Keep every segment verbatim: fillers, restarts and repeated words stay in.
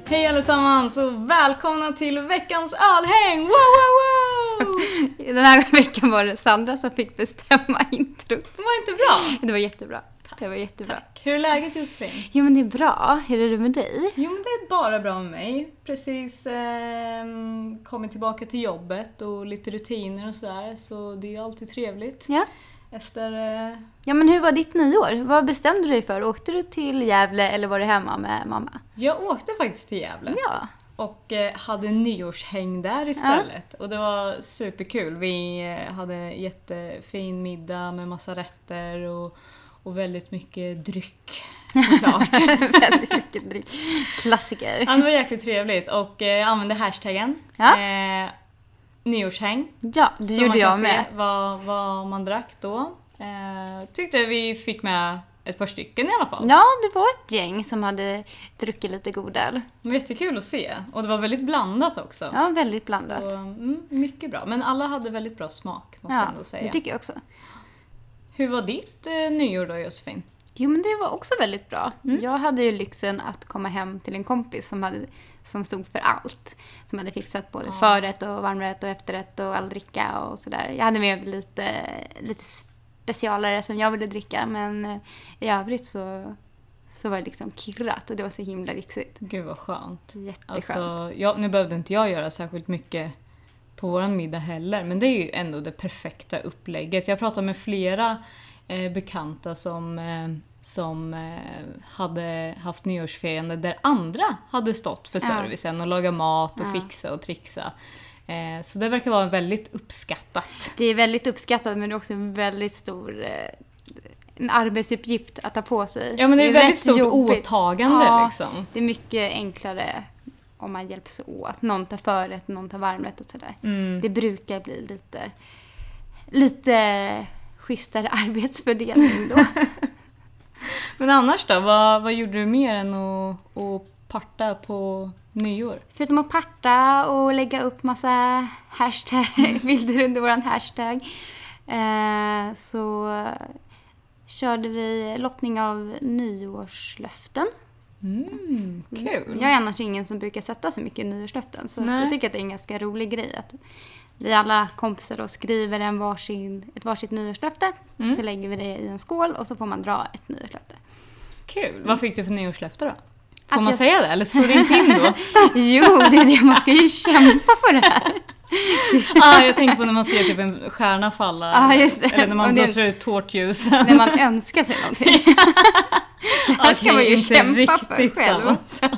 Hej allesammans och välkomna till veckans ölhäng! Wow, wow, wow! Den här veckan var det Sandra som fick bestämma introt. Det var inte bra? Det var jättebra. Det var jättebra. Tack. Hur är läget, Josefin? Jo, men det är bra. Hur är det med dig? Jo, men det är bara bra med mig. Precis eh, kommit tillbaka till jobbet och lite rutiner och sådär. Så det är alltid trevligt. Ja. Efter... Eh... Ja, men hur var ditt nyår? Vad bestämde du dig för? Åkte du till Gävle eller var du hemma med mamma? Jag åkte faktiskt till Gävle. Ja. Och eh, hade nyårshäng där istället. Ja. Och det var superkul. Vi eh, hade jättefin middag med massa rätter och, och väldigt mycket dryck. Såklart. Väldigt mycket dryck. Klassiker. Ja, det var jäkligt trevligt. Och eh, jag använde hashtaggen. Ja. Eh, nyårshäng. Ja, det så gjorde man jag kan med. Se vad, vad man drack då. Eh, tyckte vi fick med ett par stycken i alla fall. Ja, det var ett gäng som hade druckit lite god öl. Det var jättekul att se. Och det var väldigt blandat också. Ja, väldigt blandat. Så, mm, mycket bra. Men alla hade väldigt bra smak, måste ja, jag ändå säga. det tycker jag också. Hur var ditt eh, nyår då, Josefin? Jo, men det var också väldigt bra. Mm. Jag hade ju lyxen att komma hem till en kompis som, hade, som stod för allt. Som hade fixat både Ja. förrätt och varmrätt och efterrätt och all dricka och sådär. Jag hade med lite, lite specialare som jag ville dricka, men eh, i övrigt så, så var det liksom kirrat och det var så himla lyxigt. Gud vad skönt. Jätteskönt. Alltså, jag, nu behövde inte jag göra särskilt mycket på våran middag heller. Men det är ju ändå det perfekta upplägget. Jag pratade med flera eh, bekanta som, eh, som eh, hade haft nyårsfirande där andra hade stått för Ja. servicen och laga mat och Ja. fixa och trixa. Eh, så det verkar vara väldigt uppskattat. Det är väldigt uppskattat, men det är också en väldigt stor eh, en arbetsuppgift att ta på sig. Ja, men det är, väldigt rätt stort jobbigt. åtagande Ja. liksom. Det är mycket enklare om man hjälps åt. Någon tar förrätt, någon tar varmrätt och sådär. Mm. Det brukar bli lite, lite schysstare arbetsfördelning då. Men annars då? Vad, vad gjorde du mer än att, att parta på nyår? Förutom att parta och lägga upp massa hashtag, bilder under våran hashtag, eh, så körde vi lottning av nyårslöften. Mm, kul. Jag är annars ingen som brukar sätta så mycket nyårslöften. Så att Nej. jag tycker att det är en ganska rolig grej. Att vi alla kompisar då skriver en varsin, ett varsitt nyårslöfte. Mm. Så lägger vi det i en skål och så får man dra ett nyårslöfte. Kul. Vad fick du för nyårslöfte då? Får Att man jag- säga det? Eller slår det inte in då? Jo, det är det. Man ska ju kämpa för det här. ah, jag tänker på när man ser typ en stjärna falla. Ja, just det. Eller när man Och det- blåser ut tårtljus. När man önskar sig någonting. Det här ska Okej, man ju inte kämpa för riktigt själv. samma.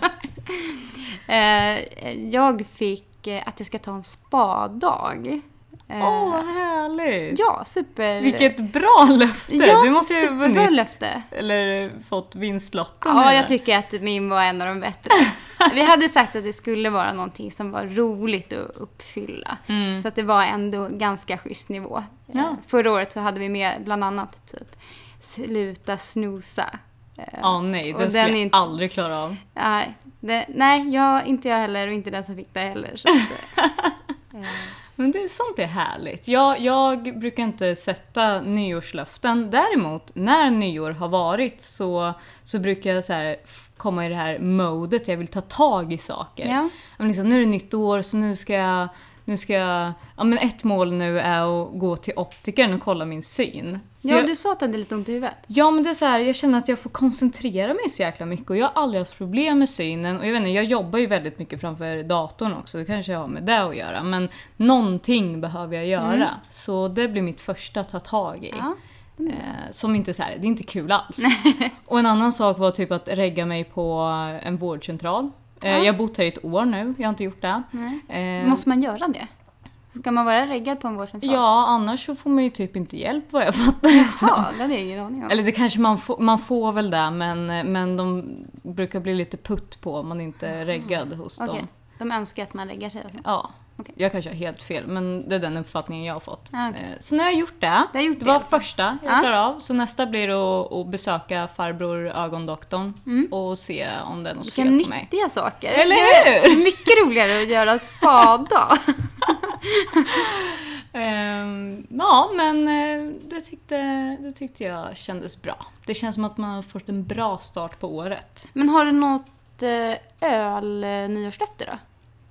Eh, jag fick eh, att jag ska ta en spadag. Eh, Åh, vad härligt. Ja, super. Vilket bra löfte. Ja, du måste ju ha superbra vunnit. löfte. Eller fått vinstlotten. Ja, eller? jag tycker att min var en av de bättre. Vi hade sagt att det skulle vara någonting som var roligt att uppfylla. Mm. Så att det var ändå ganska schysst nivå. Ja. Eh, Förra året så hade vi med bland annat typ sluta snusa. Eh, Ja, nej. och Den skulle den är jag inte- aldrig klara av. Nej, det, nej jag, inte jag heller och inte den som fick det heller. Så att, eh, Men det är sånt är härligt. Jag, jag brukar inte sätta nyårslöften. Däremot, när nyår har varit så, så brukar jag så här f- komma i det här modet. Jag vill ta tag i saker. Ja. Men liksom, nu är det nytt år så nu ska jag... Nu ska jag ja, men ett mål nu är att gå till optikern och kolla min syn. För ja, jag, du sa att du hade lite ont i huvudet. Ja, men det är så här, jag känner att jag får koncentrera mig så jäkla mycket och jag har aldrig haft problem med synen och jag vet inte, jag jobbar ju väldigt mycket framför datorn också, det kanske jag har med det att göra, men någonting behöver jag göra, Mm. så det blir mitt första att ta tag i. Ja. Eh, som inte så här, det är inte kul alls. Och en annan sak var typ att regga mig på en vårdcentral. Eh, Ja. Jag har bott här i ett år nu, jag har inte gjort det. Nej. Eh, Måste man göra det? Ska man vara reggad på en vårdcentral? Ja, annars så får man ju typ inte hjälp vad jag fattar. Ja, det hade jag ingen aning om. Eller det kanske man får, man får väl det, men, men de brukar bli lite putt på om man inte är reggad hos Okej, dem. de önskar att man lägger sig och så. Ja, Okej. jag kanske har helt fel, men det är den uppfattningen jag har fått. Ah, okej. Eh, Så nu har jag gjort det. Du har gjort det det. var första jag Ja. klarade av. Så nästa blir att, att besöka farbror ögondoktorn Mm. och se om det är något Vilka fel på mig. nyttiga saker. Eller Det är hur? mycket roligare att göra spada. Ehm, ja, men eh, det tyckte, det tyckte jag kändes bra. Det känns som att man har fått en bra start på året. Men har du något ett öl-nyårslöfte då?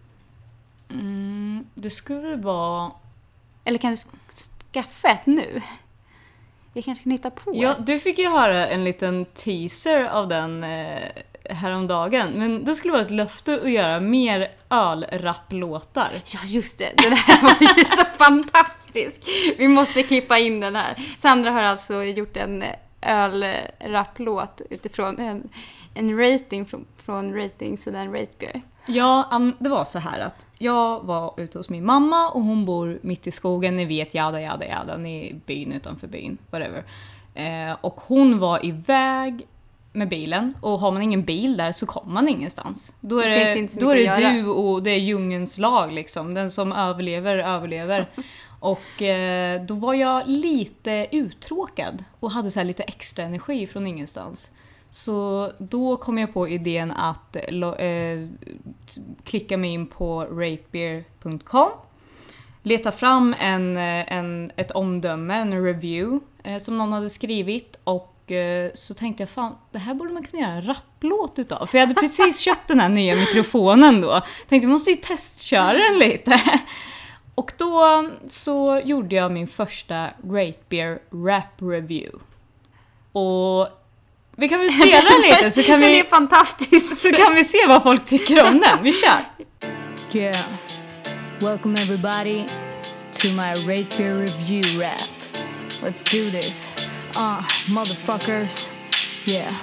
Mm, det skulle vara... Eller kan vi skaffa ett nu? Vi kanske kan hitta på. Ja, du fick ju höra en liten teaser av den eh, häromdagen. Men det skulle vara ett löfte att göra mer ölrapplåtar. Ja, just det. Det där var ju så fantastiskt. Vi måste klippa in den här. Sandra har alltså gjort en ölrapplåt utifrån en, en rating från, från Ratings och den Ratebeer. Ja, um, det var så här att jag var ute hos min mamma och hon bor mitt i skogen, ni vet, jada, jada, jada, ni är byn utanför byn, whatever. Eh, och hon var iväg med bilen, och har man ingen bil där så kommer man ingenstans. Då är det, det då är det du och det är djungens lag liksom, den som överlever, överlever. Och eh, då var jag lite uttråkad och hade så här lite extra energi från ingenstans. Så då kom jag på idén att eh, klicka mig in på ratebeer punkt com, leta fram en, en, ett omdöme, en review eh, som någon hade skrivit, och eh, så tänkte jag, fan, det här borde man kunna göra en rapplåt utav. För jag hade precis köpt den här nya mikrofonen då. Tänkte, vi måste ju testköra den lite. Och då så gjorde jag min första Ratebeer rap review. Och vi kan väl spela den lite så kan vi... Det är fantastiskt. Så kan vi se vad folk tycker om den. Vi kör. Yeah. Welcome everybody to my Ratebeer review rap. Let's do this. Uh, motherfuckers. Yeah.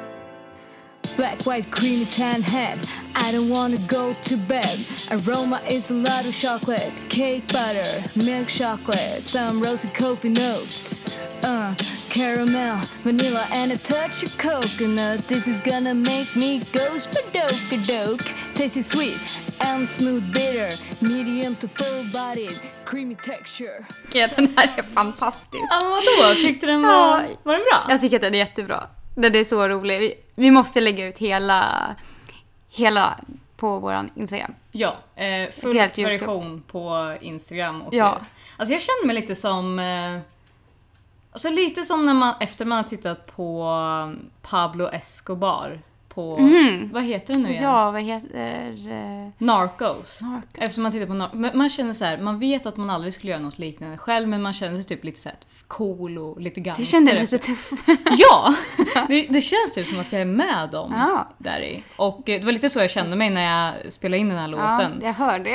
Black, white, creamy, tan head. I don't wanna go to bed. Aroma is a lot of chocolate. Cake butter, milk chocolate. Some rosy coffee notes. Uh, caramel, vanilla, and a touch of coconut. This is gonna make me go spadoke-a-doke. Tasty sweet and smooth bitter. Medium to full bodied. Creamy texture. Ja, den här är fantastisk. Ja, vadå? Tyckte den var, Ja, var den bra? Jag tycker att den är jättebra. Den är så rolig. Vi, vi måste lägga ut hela, hela på våran Instagram. Ja, eh, full version på Instagram. Och ja. Alltså jag känner mig lite som... Eh, alltså lite som när man, efter man har tittat på Pablo Escobar. På, mm. Vad heter det nu igen? Ja, vad heter... Uh... Narcos. Narcos. Efter man tittar på Narcos. Man känner så här, man vet att man aldrig skulle göra något liknande själv, men man känner sig typ lite så här cool och lite gangster. Du kände dig lite tuff. Ja, det, det känns typ som att jag är med dem ja. där i. Och det var lite så jag kände mig när jag spelade in den här låten. Ja, jag hör det.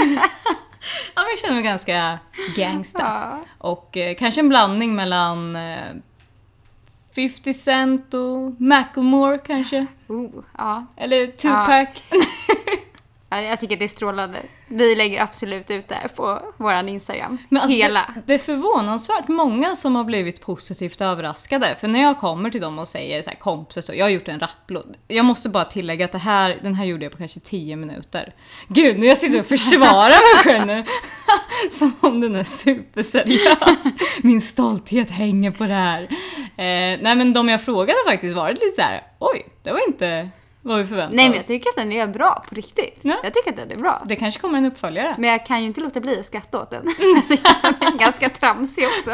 Ja, jag känner mig ganska gangsta. Ja. Och eh, kanske en blandning mellan eh, fifty Cent och Macklemore kanske. Oh, ja. Eller Tupac. Ja. Ja, jag tycker det är strålande. Vi lägger absolut ut det här på våran Instagram. Men alltså hela. Det, det är förvånansvärt många som har blivit positivt överraskade. För när jag kommer till dem och säger så här, kompisar, så jag har gjort en rapplåt. Jag måste bara tillägga att det här, den här gjorde jag på kanske tio minuter. Gud, nu jag sitter och försvarar mig själv nu. Som om den är superseriös. Min stolthet hänger på det här. Eh, nej, men de jag frågade har faktiskt varit lite så här, oj, det var inte... vad vi förväntar Nej, men jag oss. tycker att den är bra på riktigt. Ja. Jag tycker att den är bra. Det kanske kommer en uppföljare. Men jag kan ju inte låta bli att skratta åt den. Jag tycker att den är ganska tramsig också.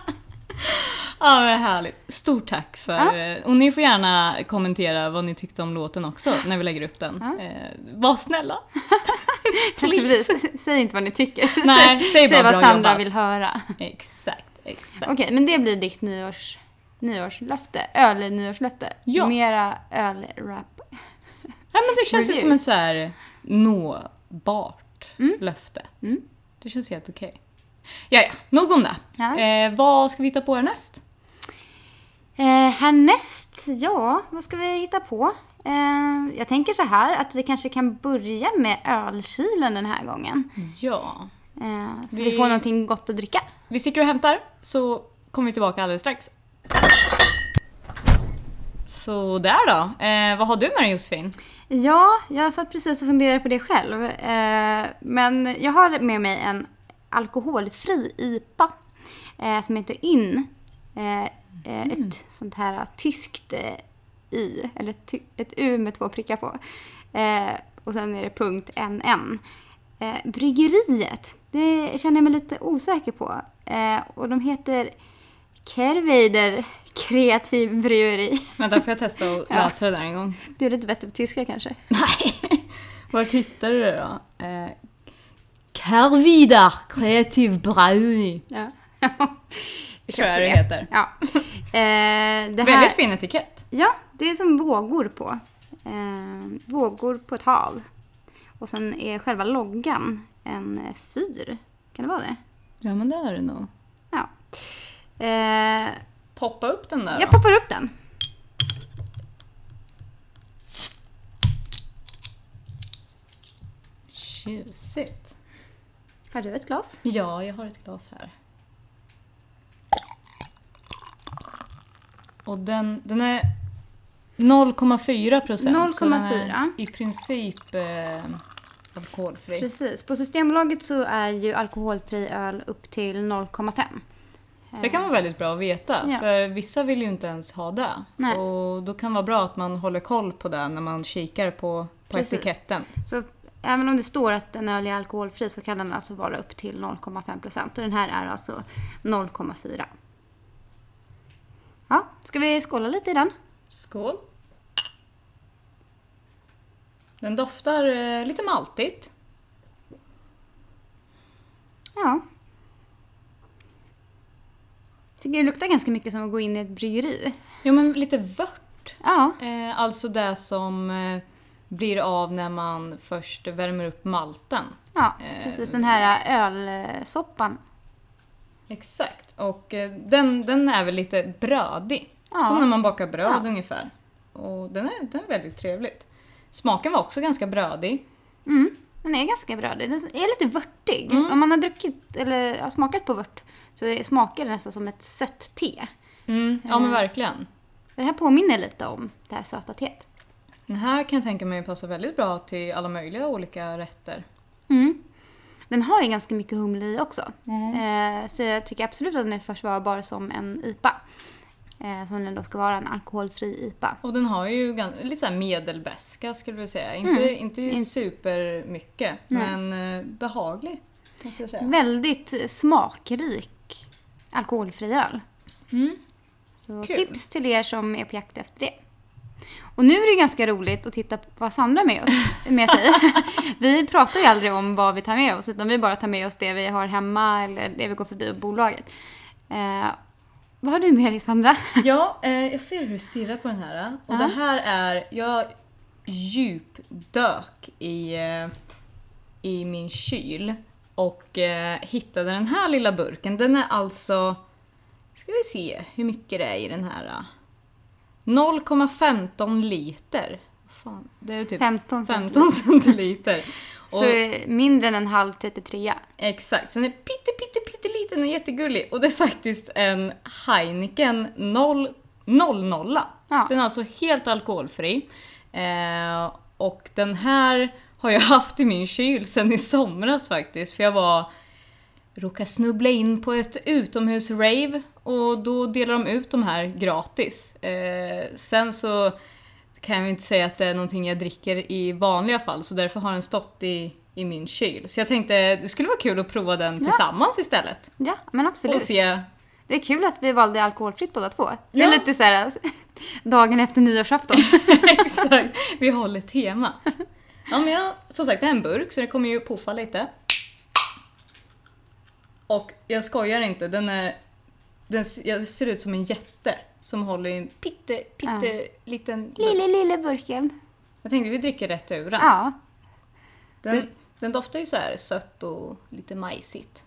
Ja, men härligt. Stort tack för... Ja. Och ni får gärna kommentera vad ni tyckte om låten också när vi lägger upp den. Ja. Eh, var snälla. Alltså, precis, säg inte vad ni tycker. Nej, säg, säg bara vad bra Sandra jobbat. vill höra. Exakt, exakt. Okej, men det blir ditt nyårs, nyårslöfte. Öl-nyårslöfte. Ja. Mera öl-rap. Nej, men det känns ju Reviews. som ett så här nåbart Mm. löfte. Mm. Det känns helt okej. Ja, ja. Nog om det. Ja. Eh, vad ska vi hitta på härnäst? Eh, härnäst, ja, vad ska vi hitta på? Eh, jag tänker så här att vi kanske kan börja med ölkilen den här gången. Ja. Eh, så vi... Vi- vi får någonting gott att dricka. Vi sticker och hämtar, så kommer vi tillbaka alldeles strax. Så där då. Eh, vad har du med dig, Josefin? Ja, jag satt precis och funderade på det själv. Eh, men jag har med mig en alkoholfri I P A eh, som heter Y N. Eh, eh, Mm. Ett sånt här tyskt eh, Y, eller ty- ett U med två prickar på. Eh, och sen är det punkt N N. Eh, bryggeriet, det känner jag mig lite osäker på. Eh, och de heter Kervider kreativ bryggeri. Vänta, får jag testa att läsa det där en gång? Du är lite bättre på tyska kanske? Nej. Var hittar du det då? Eh, Kervider kreativ bryggeri. Ja. Tror jag det heter. Ja. Eh, det här... Väldigt fin etikett. Ja, det är som vågor på. Eh, vågor på ett hav. Och sen är själva loggan en fyr. Kan det vara det? Ja, men det är det nog. Ja. Eh, Poppa upp den där jag då. poppar upp den. Tjusigt. Har du ett glas? Ja, jag har ett glas här. Och den, den är noll komma fyra procent. noll komma fyra. Så den är i princip eh, alkoholfri. Precis. På Systembolaget så är ju alkoholfri öl upp till noll komma fem. Det kan vara väldigt bra att veta. Ja. För vissa vill ju inte ens ha det. Nej. Och då kan det vara bra att man håller koll på det när man kikar på, på Precis. etiketten. Så även om det står att en öl är alkoholfri så kan den alltså vara upp till noll komma fem procent. Och den här är alltså noll komma fyra. Ja, ska vi skåla lite i den? Skål. Den doftar eh, lite maltigt. Ja. Tycker det luktar ganska mycket som att gå in i ett bryggeri. Jo, men lite vört. Ja, Eh, alltså det som eh, blir av när man först värmer upp malten. ja Eh, precis. Den här ölsoppan. Exakt. Och eh, den, den är väl lite brödig. Ja. Som när man bakar bröd Ja. ungefär. Och den är, den är väldigt trevligt. Smaken var också ganska brödig. Mm, den är ganska brödig. Den är lite vörtig. Mm. Om man har druckit eller har smakat på vört så smakar det nästan som ett sött te. Mm, ja men verkligen. Det här påminner lite om det här söta teet. Den här kan jag tänka mig passar väldigt bra till alla möjliga olika rätter. Mm. Den har ju ganska mycket humle i också. Eh, så jag tycker absolut att den är försvarbar som en I P A. Eh, som den då ska vara en alkoholfri I P A. Och den har ju gan- lite så här medelbäska skulle jag säga. Inte, Mm. inte In- super mycket, Nej. men eh, behaglig. Måste jag säga. Väldigt smakrik alkoholfri öl. Mm. Så Kul. tips till er som är på jakt efter det. Och nu är det ganska roligt att titta på vad Sandra med, oss, med sig. Vi pratar ju aldrig om vad vi tar med oss, utan vi bara tar med oss det vi har hemma eller det vi går förbi på bolaget. Eh, vad har du med dig, Sandra? Ja, eh, jag ser hur du stirrar på den här. Och Ja. det här är, jag djupdök i, eh, i min kyl och eh, hittade den här lilla burken. Den är alltså, ska vi se hur mycket det är i den här. eh, noll komma femton liter. Fan, det är typ femton femton centiliter. Så Och, mindre än en halv trettiotre. exakt, så den är pytte, pytte, pytte liten och jättegullig. Och det är faktiskt en Heineken noll noll. Ja. Den är alltså helt alkoholfri. Eh, och den här har jag haft i min kyl sedan i somras faktiskt. För jag var råkade snubbla in på ett utomhusrave. Och då delar de ut de här gratis. Eh, sen så kan jag inte säga att det är någonting jag dricker i vanliga fall. Så därför har den stått i, i min kyl. Så jag tänkte det skulle vara kul att prova den Ja. tillsammans istället. Ja, men absolut. Och se. Det är kul att vi valde alkoholfritt båda två. Det är Ja. lite så här dagen efter nyårsafton. Exakt, vi håller temat. Ja, men jag, som sagt det är en burk så det kommer ju puffa lite. Och jag skojar inte, den är den jag ser ut som en jätte som håller i en pitte, pitte Ja. liten burk. Lille, lille burken. Jag tänkte vi dricker rätt ur den. Ja. Den, det- den doftar ju så här sött och lite majsigt.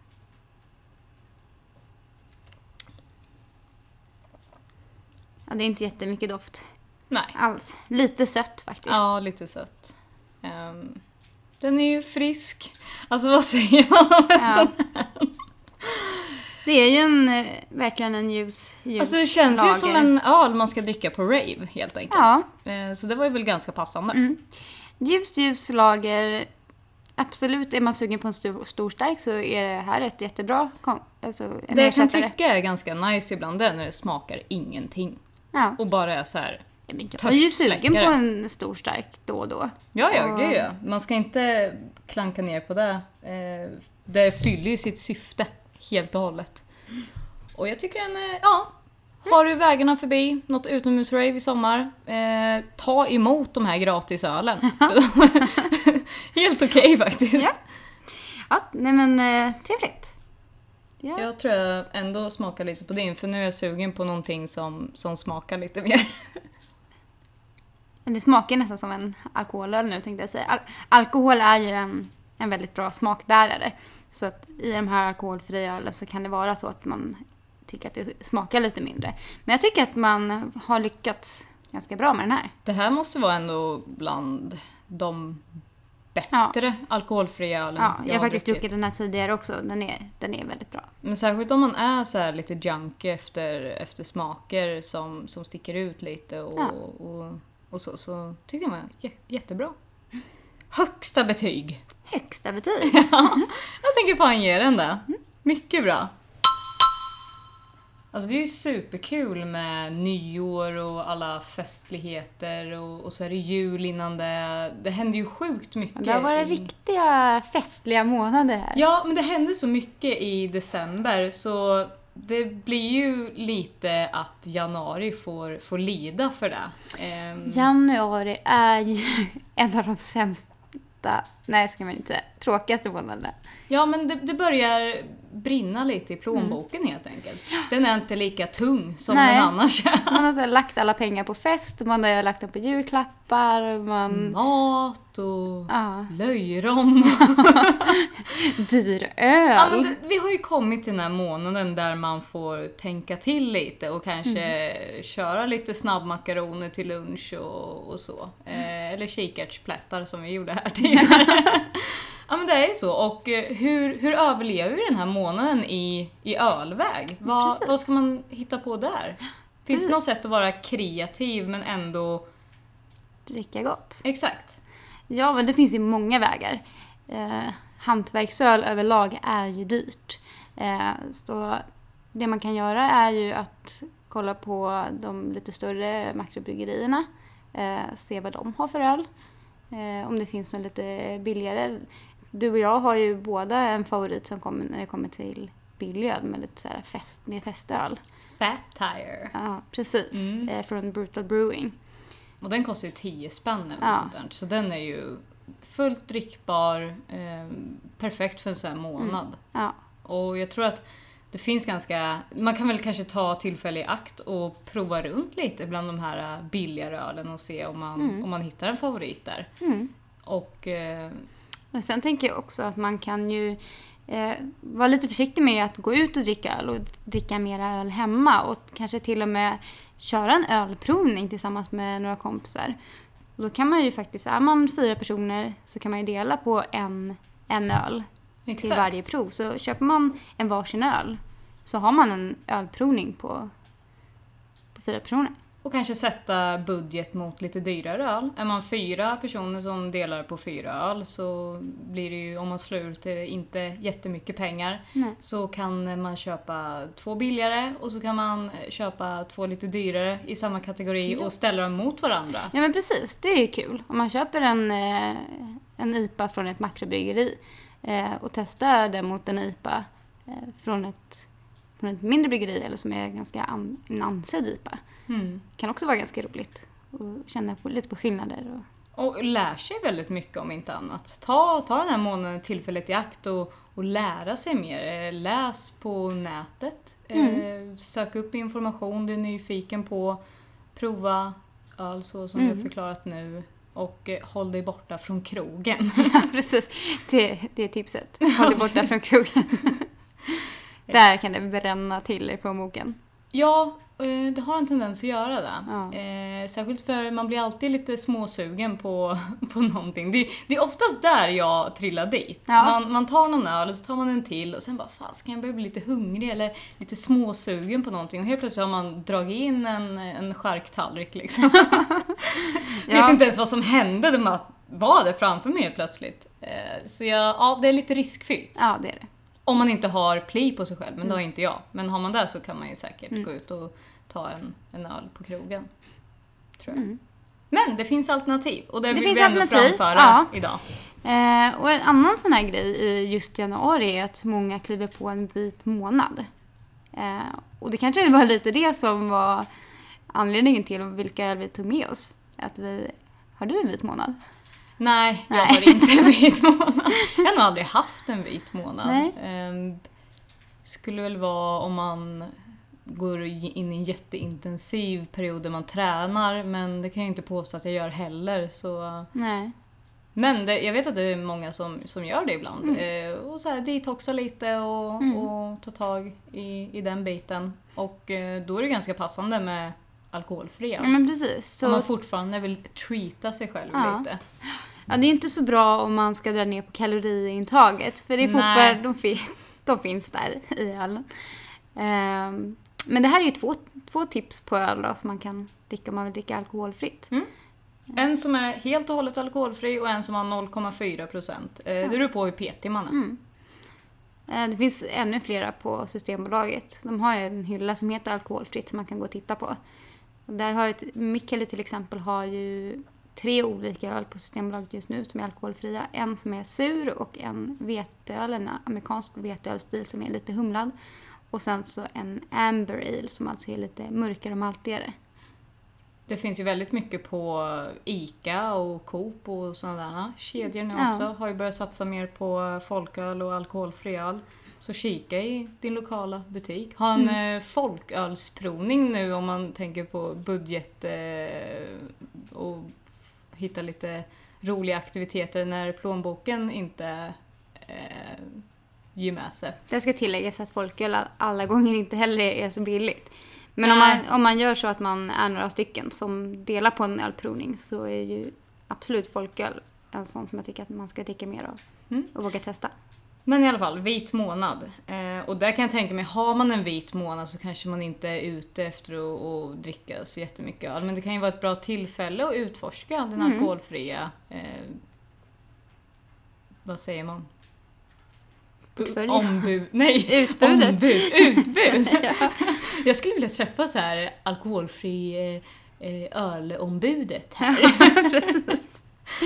ja, det är inte jättemycket doft Nej, alls. Lite sött faktiskt. ja lite sött. Ehm, den är ju frisk. Alltså vad säger man om en Ja. sån här? Det är ju en, eh, verkligen en ljus, ljus Alltså det känns ju lager. som en öl man ska dricka på rave helt enkelt. Ja. Eh, Så det var ju väl ganska passande. Mm. Ljus, ljus lager. Absolut, är man sugen på en stor, stor stark så är det här ett jättebra kom, alltså, en Det jag kan ersättare. tycka är ganska nice ibland det är när det smakar ingenting. Ja. Och bara är så här. Ja, men jag är ju sugen på törstsläckare. en stor stark då och då. Ja, ja, Och- gud ja. Man ska inte klanka ner på det. Eh, Det fyller ju sitt syfte helt och hållet. Och jag tycker den är, ja, har du vägarna förbi något utomhusrave i sommar, eh, ta emot de här gratisölen. Helt okej okay, faktiskt. Ja, ja nej men eh, trevligt. Ja. Jag tror jag ändå smakar lite på din, för nu är jag sugen på någonting som, som smakar lite mer. Men det smakar nästan som en alkoholöl nu, tänkte jag säga. Al- alkohol är ju en, en väldigt bra smakbärare. Så att i de här alkoholfria ölen så kan det vara så att man tycker att det smakar lite mindre. Men jag tycker att man har lyckats ganska bra med den här. Det här måste vara ändå bland de bättre ja. alkoholfria ölen. Ja, jag, jag har faktiskt druckit den här tidigare också. Den är, den är väldigt bra. Men särskilt om man är så här lite junkie efter, efter smaker som, som sticker ut lite och, ja. och, och så, så tycker man j- jättebra. Högsta betyg. Högsta betyg? Ja, jag tänker fan ge den det. Mycket bra. Alltså det är ju superkul med nyår och alla festligheter och, och så är det jul innan det. Det händer ju sjukt mycket. Det har varit i... riktiga festliga månader här. Ja, men det händer så mycket i december så det blir ju lite att januari får, får lida för det. Um... Januari är ju en av de sämsta, nej ska man inte säga, tråkigaste månaderna. Ja, men det, det börjar brinna lite i plånboken mm. helt enkelt. Den är inte lika tung som Nej. den annars är. Man har så lagt alla pengar på fest, man har lagt dem på julklappar, man... mat och ja. löjrom. Dyr öl. Ja, men det, vi har ju kommit till den här månaden där man får tänka till lite och kanske mm. köra lite snabbmakaroner till lunch och, och så. Eh, eller kikärtsplättar som vi gjorde här tidigare. Ja, men det är ju så. Och hur, hur överlever vi den här månaden i, i ölväg? Vad, vad ska man hitta på där? Finns Precis. det något sätt att vara kreativ men ändå... dricka gott. Exakt. Ja, men det finns ju många vägar. Eh, hantverksöl överlag är ju dyrt. Eh, så det man kan göra är ju att kolla på de lite större makrobryggerierna. Eh, se vad de har för öl. Eh, om det finns något lite billigare. Du och jag har ju båda en favorit som kommer när det kommer till billigöl med lite så här fest, med festöl. Fat Tire. Ja, precis. Mm. Eh, från Brutal Brewing. Och den kostar ju tio spänn eller ja. sånt där. Så den är ju fullt drickbar. Eh, perfekt för en sån här månad. Mm. Ja. Och jag tror att det finns ganska... Man kan väl kanske ta tillfälle i akt och prova runt lite bland de här billigare ölen och se om man, mm. om man hittar en favorit där. Mm. Och... Eh, Men sen tänker jag också att man kan ju eh, vara lite försiktig med att gå ut och dricka öl och dricka mera öl hemma. Och kanske till och med köra en ölprovning tillsammans med några kompisar. Och då kan man ju faktiskt, är man fyra personer så kan man ju dela på en, en öl Exakt. till varje prov. Så köper man en varsin öl så har man en ölprovning på, på fyra personer. Och kanske sätta budget mot lite dyrare öl. Är man fyra personer som delar på fyra öl så blir det ju, om man slår ut det, inte jättemycket pengar. Nej. Så kan man köpa två billigare och så kan man köpa två lite dyrare i samma kategori ja. och ställa dem mot varandra. Ja, men precis, det är ju kul. Om man köper en, en I P A från ett makrobryggeri och testar den mot en I P A från ett, från ett mindre bryggeri eller som är ganska an, en ansedd I P A. Mm. Kan också vara ganska roligt och känna på, lite på skillnader. Och... och lär sig väldigt mycket om inte annat. Ta, ta den här månaden tillfället i akt och, och lära sig mer. Läs på nätet. Mm. Eh, sök upp information du är nyfiken på. Prova öl så som mm. du förklarat nu. Och eh, håll dig borta från krogen. Ja, precis. Det, det är tipset. Håll dig borta från krogen. Där kan det bränna till i plånboken. Ja, det har en tendens att göra det. Ja. Eh, särskilt för man blir alltid lite småsugen på, på någonting. Det, det är oftast där jag trillar dit. Ja. Man, man tar någon öl och så tar man en till och sen bara, fan, ska jag börja bli lite hungrig eller lite småsugen på någonting. Och helt plötsligt har man dragit in en, en charktallrik liksom. Ja. Vet inte ens vad som hände, det bara var det framför mig plötsligt. Eh, så jag, ja, det är lite riskfyllt. Ja, det är det. Om man inte har pli på sig själv, men mm. det har inte jag. Men har man det så kan man ju säkert mm. gå ut och ta en, en öl på krogen. Tror jag. Mm. Men det finns alternativ och det, det vill vi ändå alternativ. framföra ja. idag. Eh, och en annan sån här grej i just januari är att många kliver på en vit månad. Eh, och det kanske var lite det som var anledningen till vilka öl vi tog med oss. Att vi, har du en vit månad? Nej, jag Nej. har inte en vit månad. Jag har nog aldrig haft en vit månad. Nej. Ehm, skulle väl vara om man går in i en jätteintensiv period där man tränar, men det kan jag inte påstå att jag gör heller. Så... Nej. Men det, jag vet att det är många som, som gör det ibland. Mm. Eh, och så här detoxa lite och, Mm. och ta tag i, i den biten. Och eh, då är det ganska passande med alkoholfria. Ja, men precis. Så, Om man fortfarande vill treata sig själv Ja. lite. ja, det är inte så bra om man ska dra ner på kaloriintaget. För det är fortfarande, de, fin- de finns där i ölen. Ehm, men det här är ju två, två tips på öl då, som man kan dricka om man vill dricka alkoholfritt. En som är helt och hållet alkoholfri och en som har noll komma fyra procent. Eh, det beror på hur petig man är. Mm. Eh, Det finns ännu flera på Systembolaget. De har en hylla som heter alkoholfritt som man kan gå och titta på. Och där har ett, Mikkeli till exempel har ju tre olika öl på Systembolaget just nu som är alkoholfria. En som är sur och en veteöl, en amerikansk veteölstil som är lite humlad. Och sen så en amber ale som alltså är lite mörkare och maltigare. Det finns ju väldigt mycket på Ica och Coop och sådana där kedjor nu Ja. också. Har ju börjat satsa mer på folköl och alkoholfri öl. Så kika i din lokala butik. Ha en Mm. eh, folkölsprovning nu om man tänker på budget eh, och hitta lite roliga aktiviteter när plånboken inte eh, ger med sig. Det ska tilläggas att folköl alla gånger inte heller är så billigt. Men om Nej. man, om man gör så att man är några stycken som delar på en ölprovning så är ju absolut folköl en sån som jag tycker att man ska dricka mer av Mm. och våga testa. Men i alla fall, vit månad. Eh, och där kan jag tänka mig, har man en vit månad så kanske man inte är ute efter att, att dricka så jättemycket öl. Men det kan ju vara ett bra tillfälle att utforska den Mm. alkoholfria... Eh, vad säger man? Portfölj. Ombud. Nej, Utbudet. Ombud. Utbud. Ja. Jag skulle vilja träffa så här alkoholfri eh, eh, ölombudet här. Precis.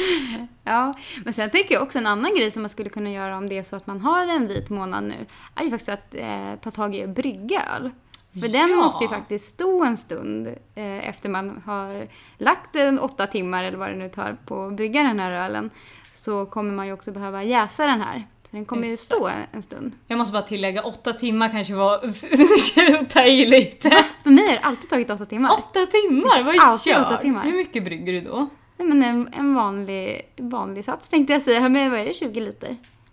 Ja, men sen tänker jag också en annan grej som man skulle kunna göra om det är så att man har en vit månad nu är ju faktiskt att eh, ta tag i att brygga öl. För den Ja. måste ju faktiskt stå en stund eh, efter man har lagt en åtta timmar eller vad det nu tar på att brygga den här ölen. Så kommer man ju också behöva jäsa den här. Så den kommer ju Exakt. stå en, en stund. Jag måste bara tillägga, åtta timmar kanske var att ta i lite. För mig har det alltid tagit åtta timmar. Åtta timmar? Vad Alltid kör. åtta timmar. Hur mycket brygger du då? Nej, men en, en vanlig, vanlig sats tänkte jag säga. Men vad är det, tjugo liter?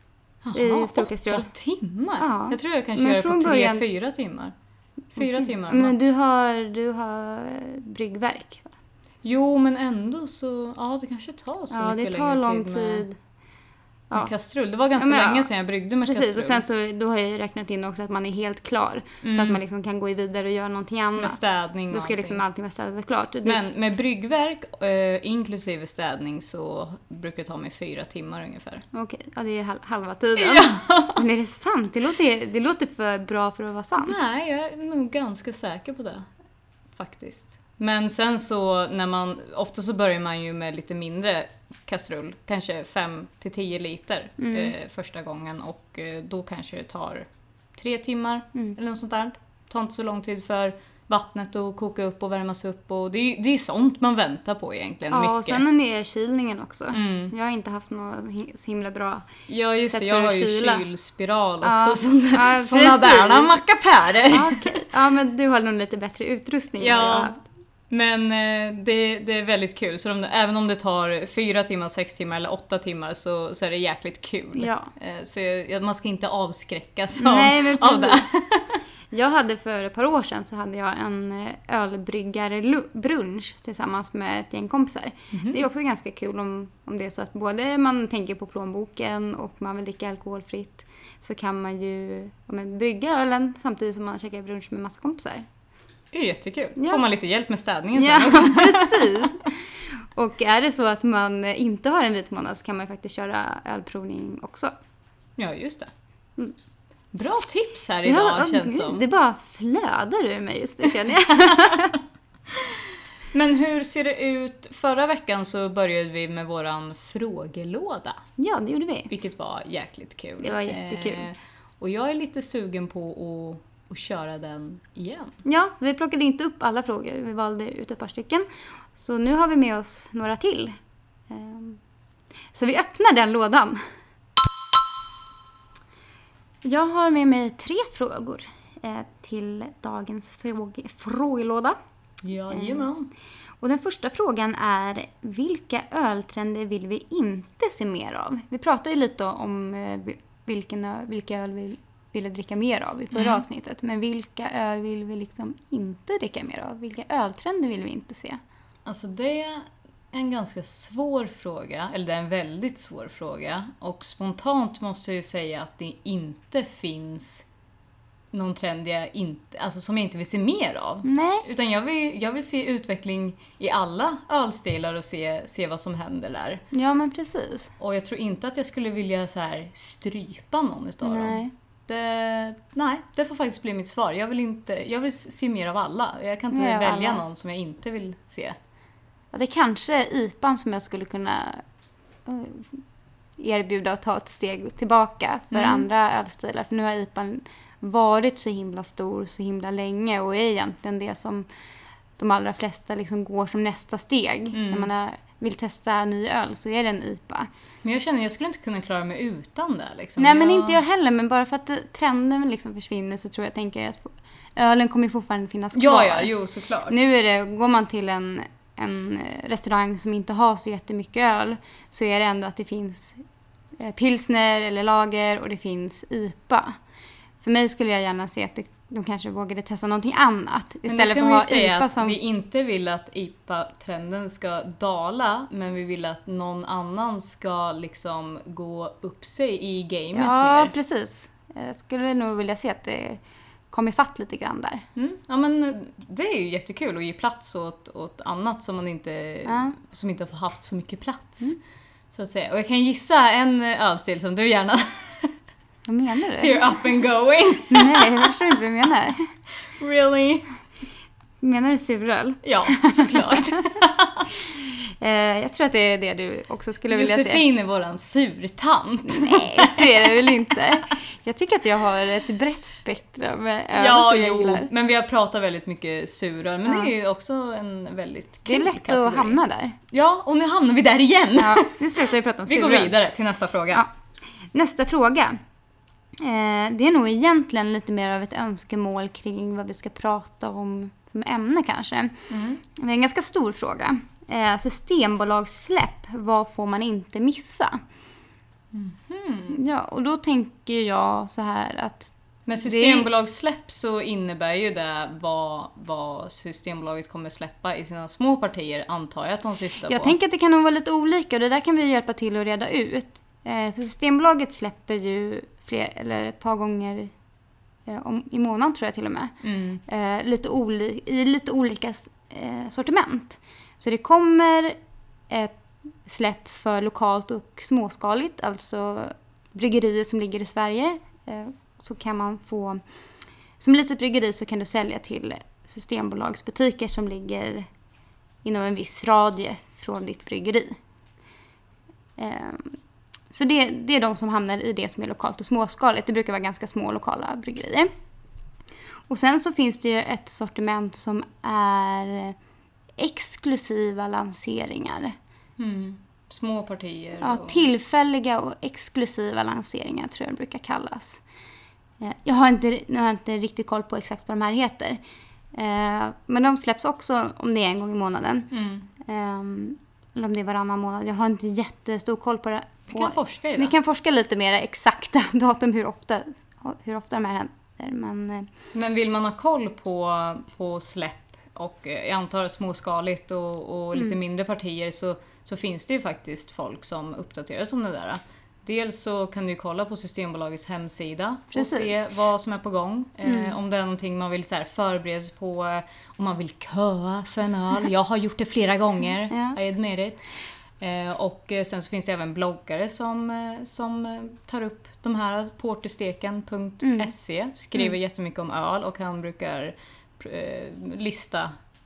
I stor kastrull. åtta timmar? Ja. Jag tror jag kanske Men gör det på från tre, början- fyra timmar. Fyra timmar. Men max. du har, du har bryggverk. Jo, men ändå så... Ja, det kanske tar så Ja, mycket det tar längre lång tid med, tid. med Ja. kastrull. Det var ganska Ja, men ja. länge sedan jag bryggde med Precis, kastrull. och sen så då har jag ju räknat in också att man är helt klar. Så att man liksom kan gå vidare och göra någonting Med annat. städning och Då ska allting. liksom allting vara städat och klart. Du, Men med bryggverk, eh, inklusive städning, så brukar det ta mig fyra timmar ungefär. Okej, ja det är hal- halva tiden. Men är det sant? Det låter, det låter för bra för att vara sant. Nej, jag är nog ganska säker på det. Faktiskt. Men sen så när man, ofta så börjar man ju med lite mindre kastrull. Kanske fem till tio liter Mm. eh, första gången. Och eh, då kanske det tar tre timmar Mm. eller något sånt där. Det tar inte så lång tid för vattnet att koka upp och värmas upp. Och det är, det är sånt man väntar på egentligen. Ja, och mycket. sen är nedkylningen också. Mm. Jag har inte haft något hi- så himla bra. Ja just sätt det, för jag har att ju kyla. kylspiral också. Ja. Såna, Ja, såna precis. där mackapärer. Ja, okej. Ja, men du har nog lite bättre utrustning än vad jag har Ja, haft. men eh, det, det är väldigt kul. Så de, även om det tar fyra timmar, sex timmar eller åtta timmar så, så är det jäkligt kul. Ja. Eh, så jag, man ska inte avskräckas av, Nej, men av det. precis. Jag hade för ett par år sedan så hade jag en ölbryggare lu- brunch tillsammans med ett gäng kompisar. Mhm. Det är också ganska kul om, om det är så att både man tänker på plånboken och man vill dricka alkoholfritt så kan man ju ja, men, brygga ölen samtidigt som man käkar brunch med massa kompisar. Det är jättekul. Ja. Får man lite hjälp med städningen Ja, sen också. precis. Och är det så att man inte har en vit månad så kan man ju faktiskt köra ölprovning också. Ja, just det. Mm. Bra tips här idag Ja, känns som. det bara flödar ur mig just nu känner jag. Men hur ser det ut? Förra veckan så började vi med våran frågelåda. Ja, det gjorde vi. Vilket var jäkligt kul. Det var jättekul. Eh, och jag är lite sugen på att köra den igen. Ja, vi plockade inte upp alla frågor. Vi valde ut ett par stycken. Så nu har vi med oss några till. Så vi öppnar den lådan. Jag har med mig tre frågor till dagens fråge- frågelåda. Jajamän. Och den första frågan är: vilka öltrender vill vi inte se mer av? Vi pratade ju lite om vilken, vilka öl vi ville dricka mer av i förra mm. avsnittet. Men vilka öl vill vi liksom inte dricka mer av? Vilka öltrender vill vi inte se? Alltså det är en ganska svår fråga. Eller det är en väldigt svår fråga. Och spontant måste jag ju säga att det inte finns någon trend jag inte, alltså som jag inte vill se mer av. Nej. Utan jag vill, jag vill se utveckling i alla ölstilar och se, se vad som händer där. Ja, men precis. Och jag tror inte att jag skulle vilja så här strypa någon utav nej. dem. Det, nej, det får faktiskt bli mitt svar. Jag vill, inte, jag vill se mer av alla. Jag kan inte mer välja alla. någon som jag inte vill se. Ja, det kanske är I P A N som jag skulle kunna erbjuda att ta ett steg tillbaka för mm. andra ölstilar. För nu har I P A N varit så himla stor så himla länge och är egentligen det som de allra flesta liksom går som nästa steg. Mm. När man är, vill testa ny öl så är det en I P A. Men jag känner att jag skulle inte kunna klara mig utan det. Liksom. Nej, men jag... inte jag heller. Men bara för att trenden liksom försvinner så tror jag, jag tänker att ölen kommer fortfarande finnas kvar. Ja, ja, jo, såklart. Nu är det, går man till en, en restaurang som inte har så jättemycket öl så är det ändå att det finns pilsner eller lager och det finns I P A. För mig skulle jag gärna se att det, de kanske vågade testa någonting annat istället för att ha I P A som... Vi inte vill att I P A-trenden ska dala, men vi vill att någon annan ska liksom gå upp sig i gamet ja, mer. Ja, precis. Jag skulle nog vilja se att det kom ifatt lite grann där. Mm. Ja, men det är ju jättekul att ge plats åt, åt annat som man inte, ja. som inte har haft så mycket plats. Mm. Så att säga. Och jag kan gissa en ölstil som du gärna... Vad menar du? Ser up and going. Nej, jag förstår inte vad du menar. Really? Menar du suröl? Ja, såklart. eh, jag tror att det är det du också skulle vilja se. Josefin är våran surtant. Nej, så är det väl inte. Jag tycker att jag har ett brett spektrum med öl ja, som jag jo, gillar. Men vi har pratat väldigt mycket suröl. Men ja. Det är ju också en väldigt kul Det är lätt kategori. att hamna där. Ja, och nu hamnar vi där igen. Ja, nu slutar vi prata om suröl. Vi går vidare till nästa fråga. Ja. Nästa fråga. Eh, det är nog egentligen lite mer av ett önskemål kring vad vi ska prata om som ämne kanske. Mm. Det är en ganska stor fråga. Eh, systembolagssläpp, vad får man inte missa? Mm. Ja, och då tänker jag så här att... Men systembolagssläpp så innebär ju det vad, vad Systembolaget kommer släppa i sina små partier, antar jag att de syftar jag på. Jag tänker att det kan nog vara lite olika och det där kan vi hjälpa till att reda ut. Eh, för Systembolaget släpper ju fler, eller ett par gånger eh, om, i månaden tror jag till och med. Mm. Eh, lite oli- I lite olika eh, sortiment. Så det kommer ett släpp för lokalt och småskaligt, alltså bryggerier som ligger i Sverige. Eh, så kan man få, som litet bryggeri så kan du sälja till systembolagsbutiker som ligger inom en viss radie från ditt bryggeri. Eh, Så det, det är de som hamnar i det som är lokalt och småskaligt. Det brukar vara ganska små lokala bryggerier. Och sen så finns det ju ett sortiment som är exklusiva lanseringar. Mm. Små partier. Ja, och... tillfälliga och exklusiva lanseringar tror jag det brukar kallas. Jag har inte, nu har jag inte riktigt koll på exakt vad de här heter. Men de släpps också om det är en gång i månaden. Mm. Eller om det är varannan månad. Jag har inte jättestor koll på det. Vi kan forska i det. Vi kan forska lite mer exakta datum hur ofta, hur ofta de här händer. Men, men vill man ha koll på, på släpp och jag antar småskaligt och, och lite mm. mindre partier så, så finns det ju faktiskt folk som uppdaterar som det där. Dels så kan du kolla på Systembolagets hemsida. Precis. Och se vad som är på gång. Mm. Eh, om det är någonting man vill så här, förbereda sig på. Om man vill köa för en öl. Jag har gjort det flera gånger. Ja. I admit it. Eh, och sen så finns det även bloggare som, som tar upp de här. portersteken punkt se skriver mm. jättemycket om öl och han brukar eh, lista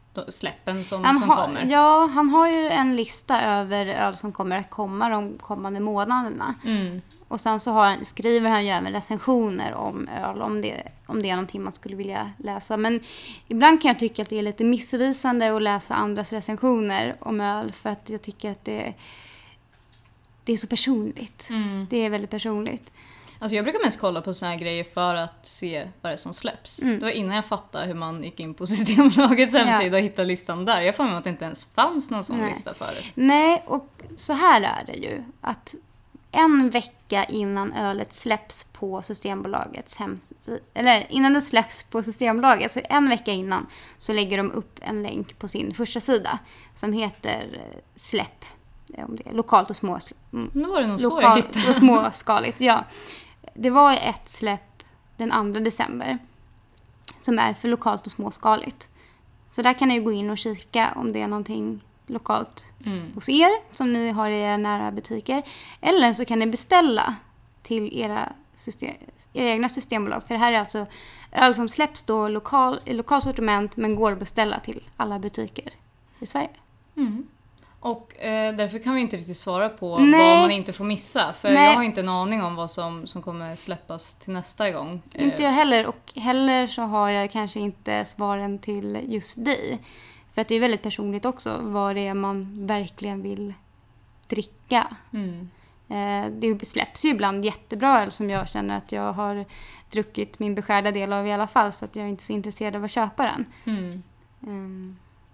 släppen som, han som ha, kommer. Ja, han har ju en lista över öl som kommer att komma de kommande månaderna. Mm. Och sen så har han, skriver han ju även recensioner om öl, om det, om det är någonting man skulle vilja läsa. Men ibland kan jag tycka att det är lite missvisande att läsa andras recensioner om öl, för att jag tycker att det, det är så personligt. Mm. Det är väldigt personligt. Alltså jag brukar mest kolla på såna här grejer för att se vad det är som släpps. Mm. Det var innan jag fattade hur man gick in på Systembolagets hemsida och hittade listan där. Jag får mig att det inte ens fanns någon sån Nej. lista förut. Nej, och så här är det ju. Att en vecka innan ölet släpps på Systembolagets hemsida, eller innan det släpps på Systembolaget, så en vecka innan så lägger de upp en länk på sin första sida som heter släpp. Om det är lokalt och små, Nu var det nog så jag lokalt hittade. och småskaligt. Ja. Det var ett släpp den andra december som är för lokalt och småskaligt. Så där kan ni ju gå in och kika om det är någonting lokalt Mm. hos er som ni har i era nära butiker. Eller så kan ni beställa till era, system, era egna systembolag. För det här är alltså öl som släpps då lokal, i lokalsortiment men går att beställa till alla butiker i Sverige. Mm. Och eh, därför kan vi inte riktigt svara på Nej. vad man inte får missa. För Nej. jag har inte en aning om vad som, som kommer släppas till nästa gång. Eh, Inte jag heller, och heller så har jag kanske inte svaren till just dig. För att det är väldigt personligt också vad det är man verkligen vill dricka. Mm. Eh, det släpps ju ibland jättebra öl som jag känner att jag har druckit min beskärda del av i alla fall, så att jag är inte så intresserad av att köpa den. Mm. Mm.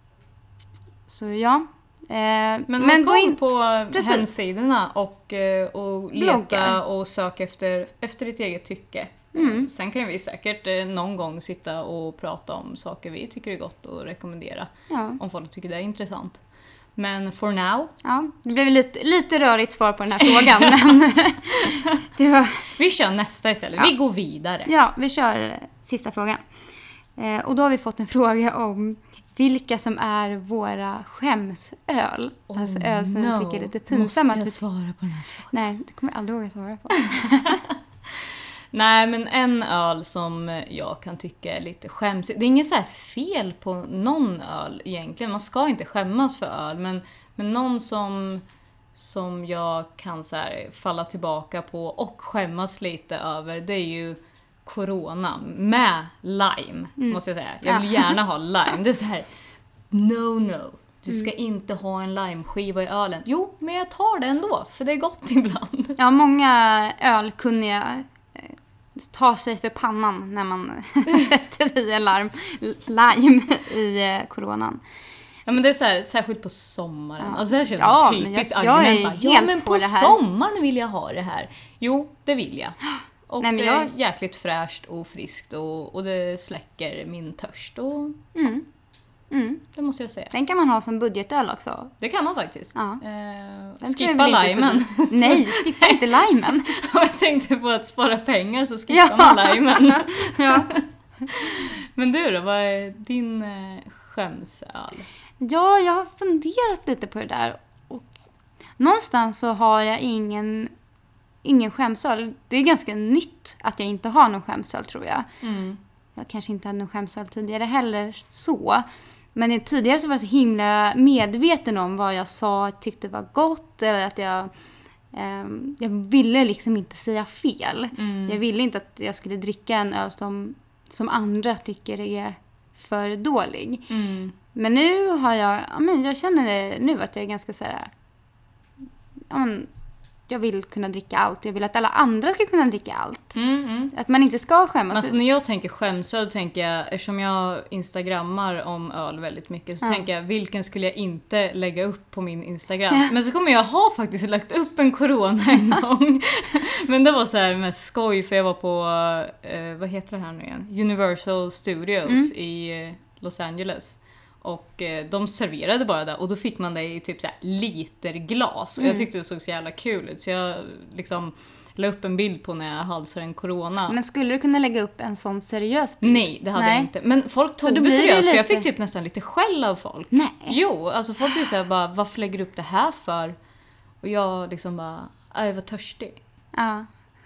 Så ja. Eh, Men, men gå gå in in på Precis. hemsidorna och, eh, och leta Bloggar. och söka efter, efter ditt eget tycke. Mm. Sen kan vi säkert eh, någon gång sitta och prata om saker vi tycker är gott och rekommendera. Ja. Om folk tycker det är intressant. Men for now, Ja, det blev lite, lite rörigt svar på den här frågan. men det var... vi kör nästa istället. Ja. Vi går vidare. Ja, vi kör sista frågan. Eh, och då har vi fått en fråga om vilka som är våra skämsöl. Oh, alltså öl som no. vi tycker är lite pinsamma. Måste jag att vi- svara på den här frågan? Nej, det kommer jag aldrig våga svara på. Nej, men en öl som jag kan tycka är lite skämsig. Det är inget så här fel på någon öl egentligen. Man ska inte skämmas för öl. Men, men någon som, som jag kan så här falla tillbaka på och skämmas lite över, det är ju Corona med lime, måste jag säga. Jag vill Ja. gärna ha lime. Det är så här, no, no. Du ska inte ha en limeskiva i ölen. Jo, men jag tar det ändå, för det är gott ibland. Ja, många ölkunniga eh, tar sig för pannan när man sätter i en larm, lime i eh, coronan. Ja, men det är så här, särskilt på sommaren. Ja. Alltså det här känns Ja, som men typiskt jag- jag argument. är bara, ja, helt men på på, det här. sommaren vill jag ha det här. Jo, det vill jag. Och Nej, men det jag- är jäkligt fräscht och friskt och, och det släcker min törst. Och Mm. Mm. det måste jag säga. Den kan man ha som budgetöl också. Det kan man faktiskt. Ja. Eh, Den tror jag skippa väl inte så limen. dyr. Nej, skippa inte limen. Jag tänkte på att spara pengar så skippar Ja. man limen. Ja. Men du då, vad är din eh, skämsöl? Ja, jag har funderat lite på det där. Och någonstans så har jag ingen, ingen skämsöl. Det är ganska nytt att jag inte har någon skämsöl, tror jag. Mm. Jag kanske inte hade någon skämsöl tidigare heller så. Men tidigare så var jag så himla medveten om vad jag sa tyckte var gott. Eller att jag, ehm, jag ville liksom inte säga fel. Mm. Jag ville inte att jag skulle dricka en öl som, som andra tycker är för dålig. Mm. Men nu har jag, ja, men jag känner det nu att jag är ganska så här, ja, men, jag vill kunna dricka allt. Jag vill att alla andra ska kunna dricka allt. Mm, mm. Att man inte ska skämmas. Alltså när jag tänker skämsöl tänker jag, eftersom jag instagrammar om öl väldigt mycket, så Ja. tänker jag vilken skulle jag inte lägga upp på min Instagram. Men så kommer jag ha faktiskt lagt upp en corona en gång. Men det var så här med skoj, för jag var på, eh, vad heter det här nu igen? Universal Studios Mm. i eh, Los Angeles. Och eh, de serverade bara där och då fick man det i typ så här literglas. Och jag Mm. tyckte det såg så jävla kul ut, så jag liksom la upp en bild på när jag halsar en corona. Men skulle du kunna lägga upp en sån seriös bild? Nej, det hade Nej. jag inte. Men folk Så tog då det blir det seriöst, för jag lite- fick typ nästan lite skäll av folk. Nej. Jo, alltså folk typ såhär bara, varför lägger du upp det här för? Och jag liksom bara, "Aj, jag var törstig." Ja.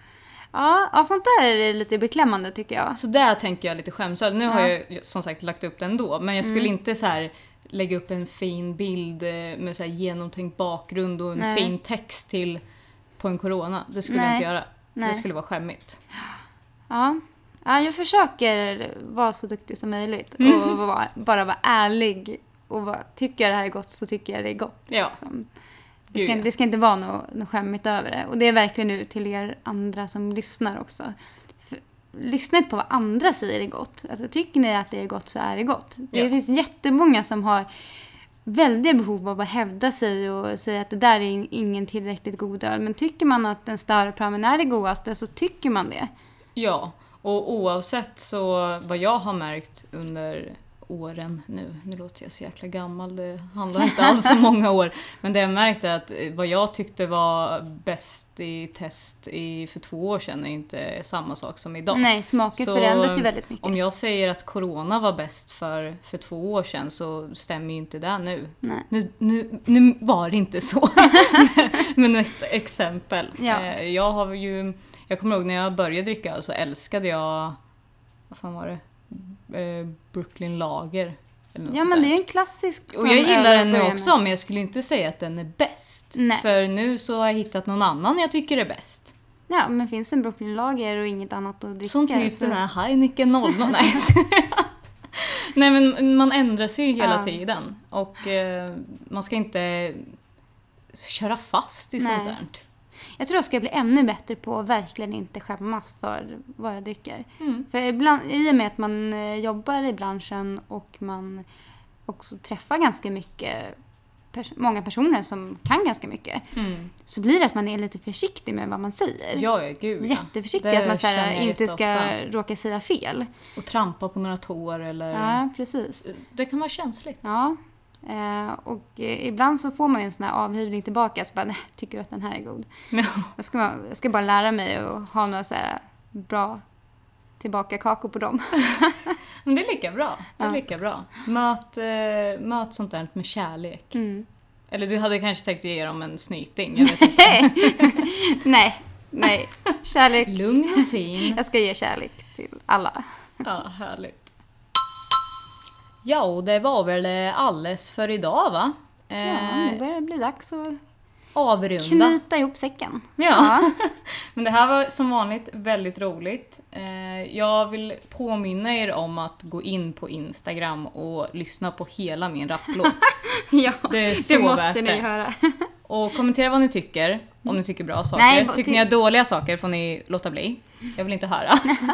Ja, ja, sånt där är lite beklämmande tycker jag. Så där tänker jag lite skämsöl. Nu Ja. har jag som sagt lagt upp den då. Men jag skulle Mm. inte så här lägga upp en fin bild med så här genomtänkt bakgrund och en Nej. fin text till på en corona. Det skulle Nej. jag inte göra. Nej. Det skulle vara skämmigt. Ja. ja, jag försöker vara så duktig som möjligt. Mm. Och vara, bara vara ärlig. Och vara, tycker jag det här är gott så tycker jag det är gott. Ja. Liksom. Det, Gud, ska, ja. det ska inte vara något, något skämmigt över det. Och det är verkligen nu till er andra som lyssnar också. För, lyssna inte på vad andra säger är gott. Alltså, tycker ni att det är gott så är det gott. Det Ja. finns jättemånga som har väldigt behov av att hävda sig och säga att det där är ingen tillräckligt god öl. Men tycker man att en Störepramen är det godaste så tycker man det. Ja, och oavsett så vad jag har märkt under åren nu, nu låter jag så jäkla gammal, det handlar inte alls om många år, men det jag märkte är att vad jag tyckte var bäst i test i, för två år sedan är inte samma sak som idag. Nej, smaker Så förändras ju väldigt mycket. Om jag säger att corona var bäst för, för två år sedan så stämmer ju inte det nu. Nej. Nu, nu, nu var det inte så. Men ett exempel. Ja. Eh, Jag har ju, jag kommer ihåg när jag började dricka så älskade jag, vad fan var det? Eh, Brooklyn Lager. Eller något Ja, sånt men där. det är ju en klassisk Och jag som gillar öl den nu börjar med. också, men jag skulle inte säga att den är bäst. Nej. För nu så har jag hittat någon annan jag tycker är bäst. Ja, men finns det en Brooklyn Lager och inget annat att dricka? Som typ så... den här Heineken noll noll. Nej. Nej, men man ändrar sig ju hela Ja. tiden. Och eh, man ska inte köra fast i Nej. sånt där. Jag tror jag ska bli ännu bättre på att verkligen inte skämmas för vad jag dricker. Mm. För ibland, i och med att man eh, jobbar i branschen och man också träffar ganska mycket, pers- många personer som kan ganska mycket, Mm. så blir det att man är lite försiktig med vad man säger. Ja, ja, gud ja. Jätteförsiktig, Det att man så här, känner jag inte ska jätteofta. råka säga fel. Och trampa på några tår eller... Ja, precis. Det kan vara känsligt. Ja, eh, och eh, ibland så får man ju en sån här avhyvling tillbaka. Så bara, nej, tycker du att den här är god? Ja. Jag ska, jag ska bara lära mig att ha några så här bra tillbaka kakor på dem. Men det är lika bra. Det är Ja. lika bra. Möt, eh, möt sånt där med kärlek. Mm. Eller du hade kanske tänkt ge dem en snyting. Jag vet inte. nej, nej. Kärlek. Lugn och fin. Jag ska ge kärlek till alla. Ja, härligt. Ja, och det var väl alldeles för idag, va? Ja, Eh, nu börjar det bli dags att avrunda. knyta ihop säcken. Ja. Men det här var som vanligt väldigt roligt. Eh, jag vill påminna er om att gå in på Instagram och lyssna på hela min rapplåt. Ja, Det är det så måste värt ni det. göra. Och kommentera vad ni tycker, om ni tycker bra saker. Nej, tycker ty- ni är dåliga saker får ni låta bli. Jag vill inte höra.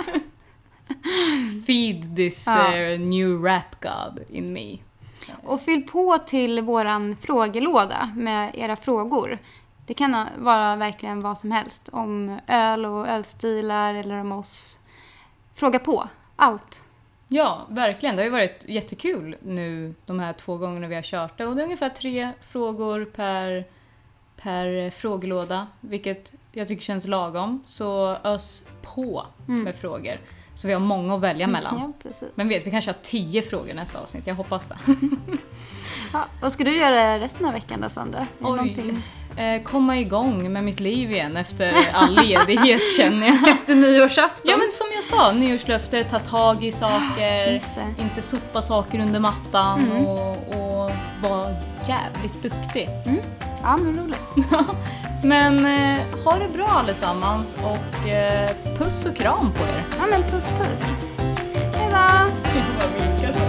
Feed this Ja. uh, new rap god in me. Och fyll på till våran frågelåda med era frågor. Det kan vara verkligen vad som helst. Om öl och ölstilar eller om oss. Fråga på. Allt. Ja, verkligen. Det har ju varit jättekul nu de här två gångerna vi har kört det. Och det är ungefär tre frågor per, per frågelåda. Vilket jag tycker känns lagom. Så ös på med frågor. Så vi har många att välja mellan. Ja, precis. Men vet, vi kanske har tio frågor nästa avsnitt. Jag hoppas det. Ja, vad ska du göra resten av veckan då, Sandra? Är det Oj, någonting- eh, komma igång med mitt liv igen efter all ledighet känner jag. Efter nyårsafton? Ja, men som jag sa, nyårslöfte, ta tag i saker, Just det. inte sopa saker under mattan Mm. och, och vara jävligt duktig. Mm. Ja, men roligt. Men eh, ha det bra allesammans och eh, puss och kram på er. Ja, men puss puss. Hejdå! Vad vilka som